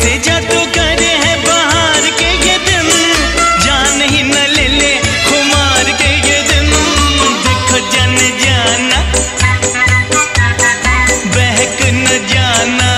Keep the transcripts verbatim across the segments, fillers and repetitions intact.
कैसे जादूगर है बाहर के ये दिन, जान ही न ले ले खुमार के ये दिन। देखो जान जाना बहक न जाना,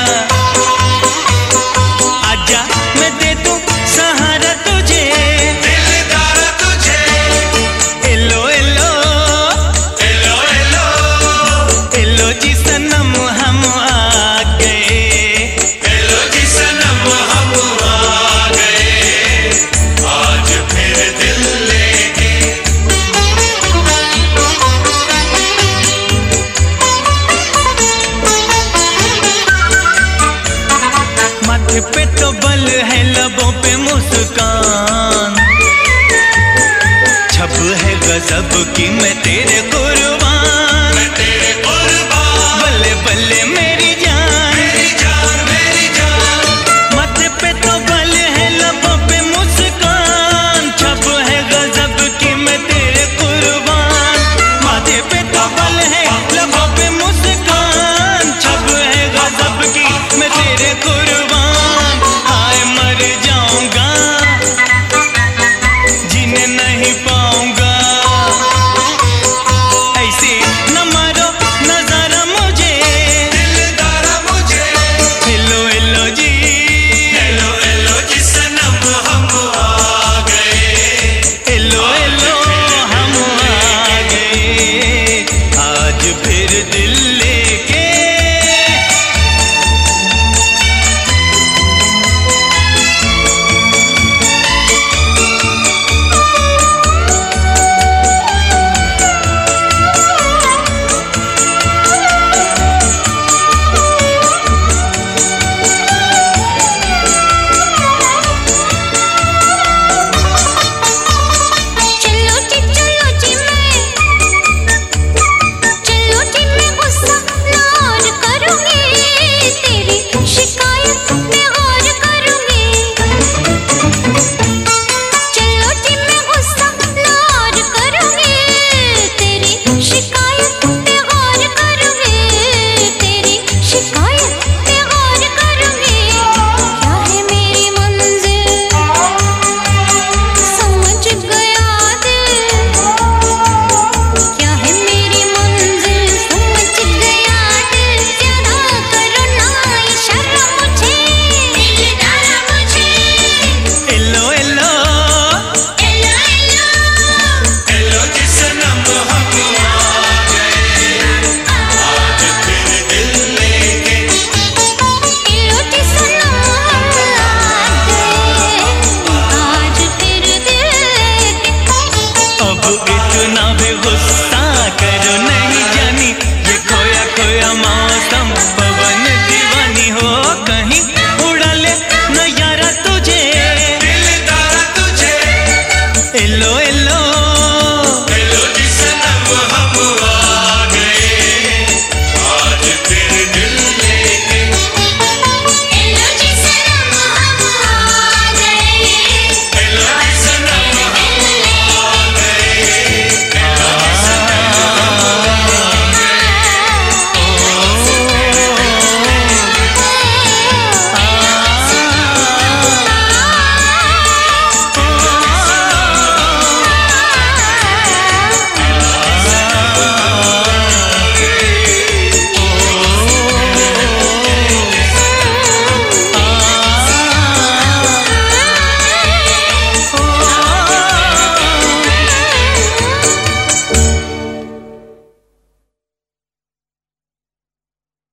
आजा मैं दे दूं सहारा तुझे, दिलदार तुझे। एलो एलो एलो एलो एलो जी सनम हम आ गए, एलो जी सनम हम आ गए, आज फिर दिल लेके। माथे पे तो बल है लबों पे मुस्कान, छप है गजब की मैं तेरे कुर्बान, मैं तेरे कुर्बान। बल्ले बल्ले